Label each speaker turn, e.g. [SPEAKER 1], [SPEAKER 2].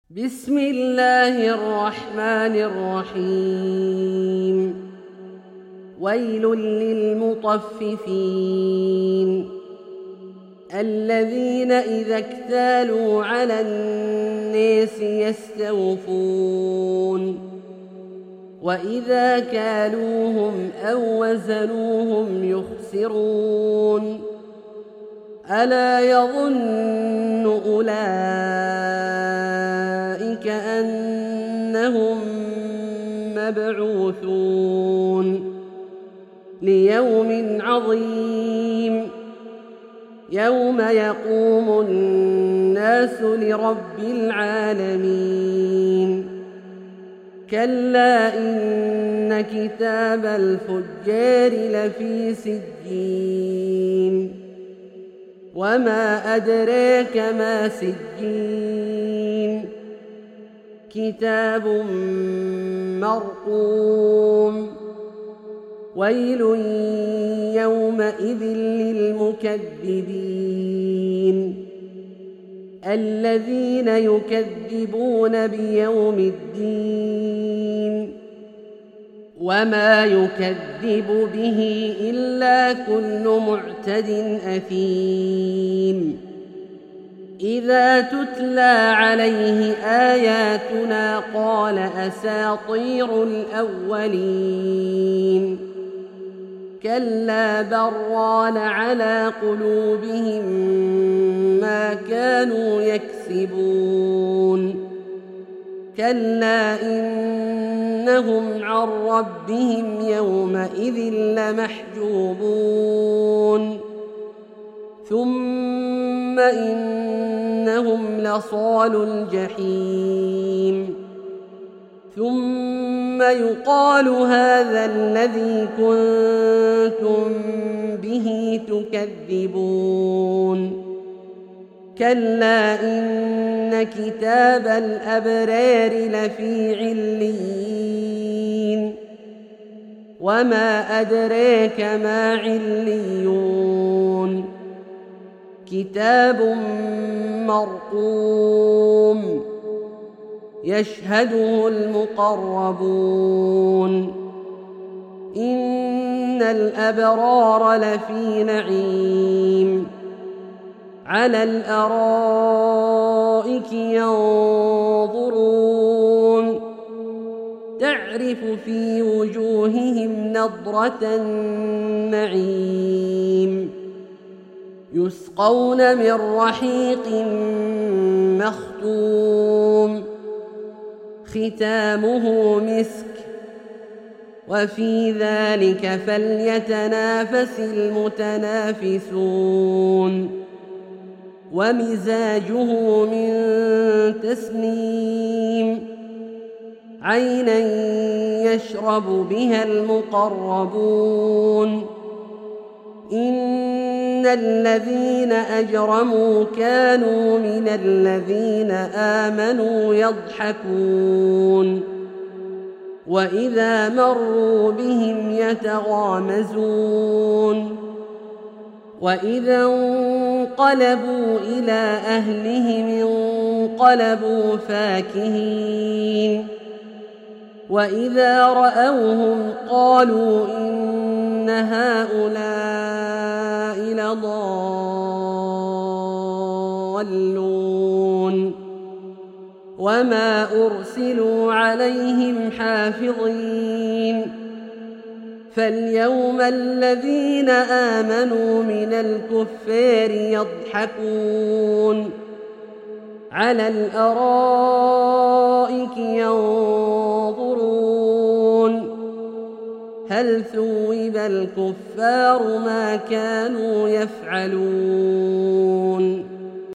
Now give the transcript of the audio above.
[SPEAKER 1] بسم الله الرحمن الرحيم. ويل للمطففين الذين إذا اكتالوا على الناس يستوفون وإذا كالوهم أو وزنوهم يخسرون ألا يظن أولئك أنهم مبعوثون ليوم عظيم يوم يقوم الناس لرب العالمين. كلا إن كتاب الفجار لفي سجين وما أدراك ما سجين كتاب مرقوم. ويل يومئذ للمكذبين الذين يكذبون بيوم الدين وما يكذب به إلا كل معتد أثيم. إذا تتلى عليه آياتنا قال أساطير الأولين كلا بران على قلوبهم ما كانوا يكسبون. كلا إنهم عن ربهم يومئذ لمحجوبون ثم إنهم لصالو الجحيم ثم يقال هذا الذي كنتم به تكذبون. كلا إن كتاب الأبرار لفي عليين وما أدراك ما عليون كتاب مرقوم يشهده المقربون. إن الأبرار لفي نعيم على الأرائك ينظرون تعرف في وجوههم نضرة النعيم يسقون من رحيق مختوم ختامه مسك وفي ذلك فليتنافس المتنافسون. ومزاجه من تسنيم عينا يشرب بها المقربون. إن الذين أجرموا كانوا من الذين آمنوا يضحكون وإذا مروا بهم يتغامزون وإذا انقلبوا إلى أهلهم انقلبوا فاكهين وإذا رأوهم قالوا إن هؤلاء لضالون وما أرسلوا عليهم حافظين. فاليوم الذين آمنوا من الكفار يضحكون على الأرائك ينظرون هل ثوب الكفار ما كانوا يفعلون.